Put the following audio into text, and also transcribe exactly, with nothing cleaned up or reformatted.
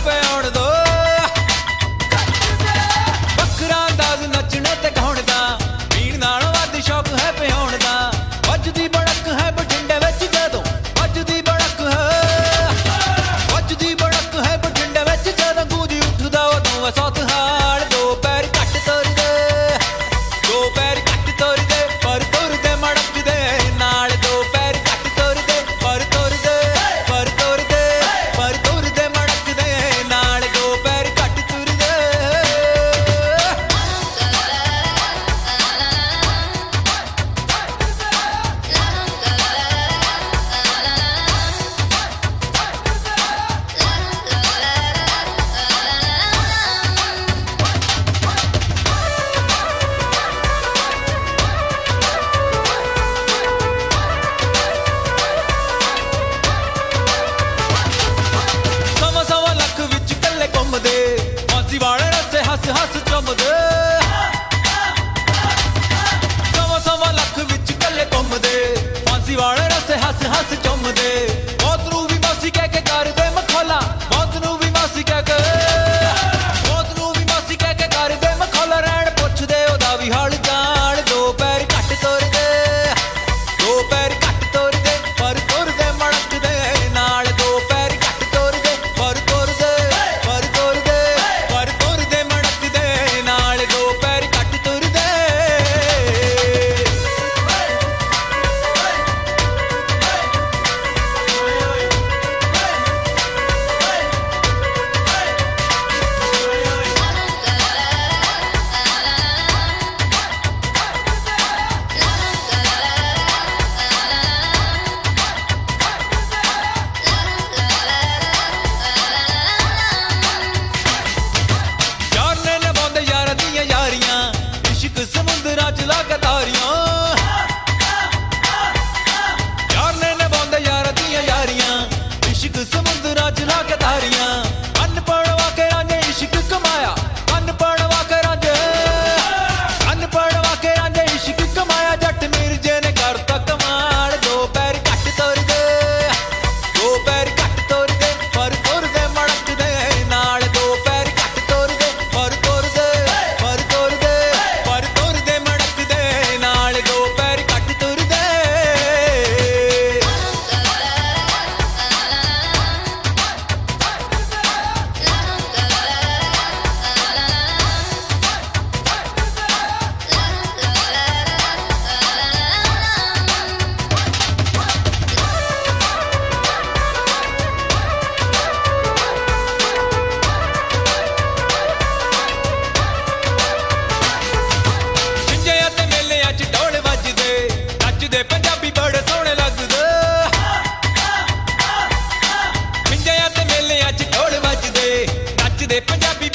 पे आउण दो वखरा अंदाज नचने ते गाउण दा पीण नालों वध शौक है पिआउण दा वजदी बड़क है बठिंडे विच जदों वजदी बड़क है वजदी बड़क है बठिंडे विच जदों गूंजी उठदा उदों वे सौत हाल दो पैर घट तुरदे दो पैर घट तुरदे पर तुरदे मड़कदे नाल दो पैर घट तुरदे पर तुरदे पर तुरदे पर तुरदे मड़कदे नाल दो पैर घट तुरदे सवा सवा लख विच कल्ले घुमदे फांसी वाले रस्ते हस हस चुमदे सवा सवा लख विच कल्ले घुमदे फांसी वाले रस्ते हस हस चुमदे मौत नूं भी मासी कह के करदे मखौला मौत नूं भी मासी कह के मौत नूं भी मासी कह के करदे मखौला रैण पुछदे ओदा भी हाल जान दो पैर घट तुरदे दो पैर घट तुरदे पर तुरदे मड़कदे नाल दो पैर घट तुरदे पर तुरदे पर तुरदे पर तुरदे मड़कदे नाल दो पैर घट तुरदे यार ने निभांदे यार दियां यारियां इश्क समुंदरां च लाके तारियां यार ने निभांदे यार दियां यारियां इश्क समुंदरां च लाके तारियां अन पड़वा के रांझे इश्क कमाया अन पड़वा के रांझे अन पड़वा के रांझे इश्क कमाया जट मिर्जे ने करता कमाल दो पैर घट तुरदे दो पैर घट तुरदे पर तुरदे मड़कदे नाल दो पैर घट तुरदे पर तुरदे पर तुरदे पर तुरदे मड़कदे नाल दो पैर घट तुरदे ਛਿੰਝਿਆਂ ਤੇ ਮੇਲਿਆਂ 'ਚ ਢੋਲ ਵੱਜਦੇ ਨੱਚਦੇ ਪੰਜਾਬੀ ਬੜੇ ਸੋਹਣੇ ਲੱਗਦੇ ਛਿੰਝਿਆਂ ਤੇ ਮੇਲਿਆਂ 'ਚ ਢੋਲ ਵੱਜਦੇ ਨੱਚਦੇ ਪੰਜਾਬੀ